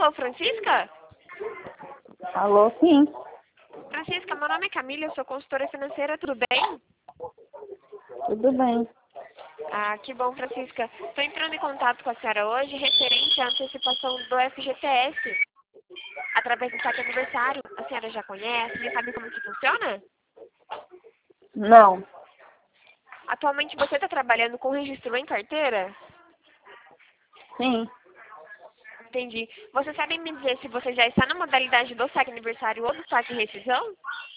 Alô, Francisca? Alô, sim. Francisca, meu nome é Camila, eu sou consultora financeira, tudo bem? Tudo bem. Ah, que bom, Francisca. Estou entrando em contato com a senhora hoje referente à antecipação do FGTS, através do saque aniversário. A senhora já conhece, já sabe como que funciona? Não. Atualmente você está trabalhando com registro em carteira? Sim. Entendi. Você sabe me dizer se você já está na modalidade do saque aniversário ou do saque rescisão?